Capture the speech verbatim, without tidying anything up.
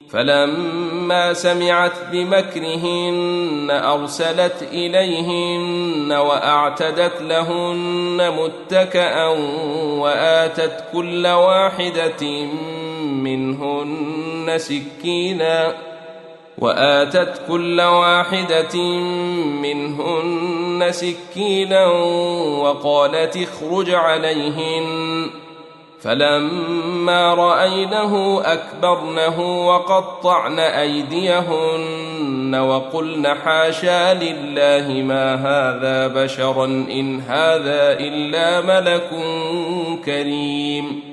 فلما سمعت بمكرهن أرسلت إليهن وأعتدت لهن متكأ وآتت كل واحدة منهن سكينا وآتت كل واحدة منهن سكينا وقالت اخرج عليهن فلما رأينه أكبرنه وقطعن أيديهن وقلن حاشا لله ما هذا بشرا إن هذا إلا ملك كريم